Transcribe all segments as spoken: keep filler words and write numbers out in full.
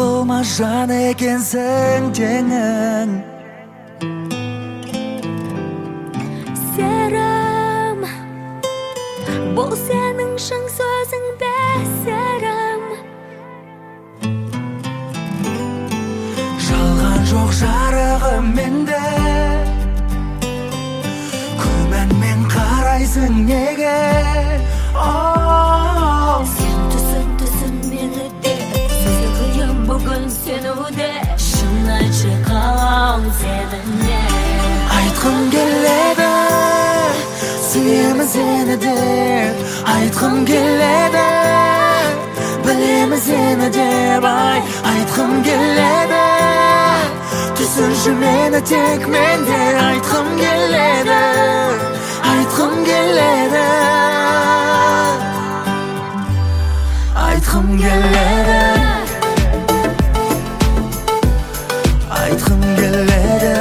болмас жан екенсің теңің. Серім, бұл сенің шын сөзің бе серім? Жалған жоқ жарығым менде, күмәнмен қарайсың неге? Сен түсін түсін мені де, сөзге қиын бүгін сенуде. Шын айтшы қалауың сені не? Айтқым келеді, сүйемін сені деп. Айтқым келеді, білемін сені деп. Ай, айтқым келеді, түсінші мені тек менде. Айтқым келеді, айтқым келеді, айтқым келеді, айтқым келеді.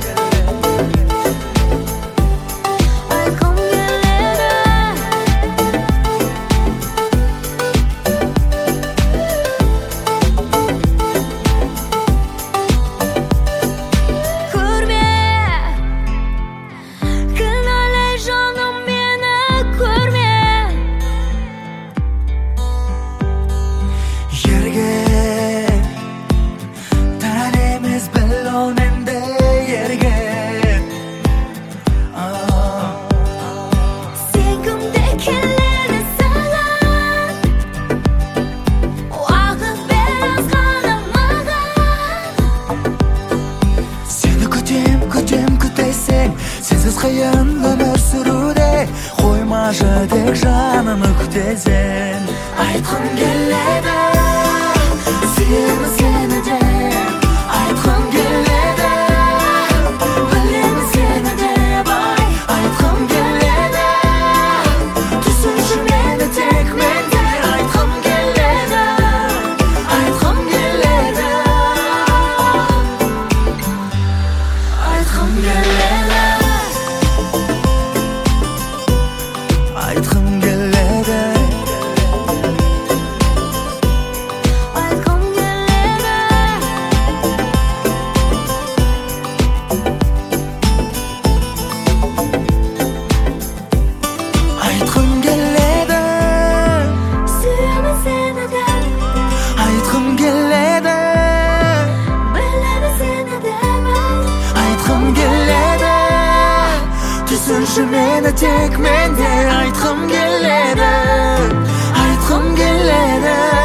Сенсіз қиын өмір сүруде, қоймашы тек жаным өктесен. Айтқым келеді, сүйемін сені деп. Айтқым келеді, білемін сені деп. Ай, айтқым келеді, түсінші мені тек менде. Айтқым келеді, айтқым келеді, айтқым келеді, айтқым келеді, айтқым келеді, айтқым келеді, сүйемін сені деп. айтқым келеді, білемін сені деп. айтқым келеді, түсінші мені тек менде. Айтқым келеді, айтқым келеді.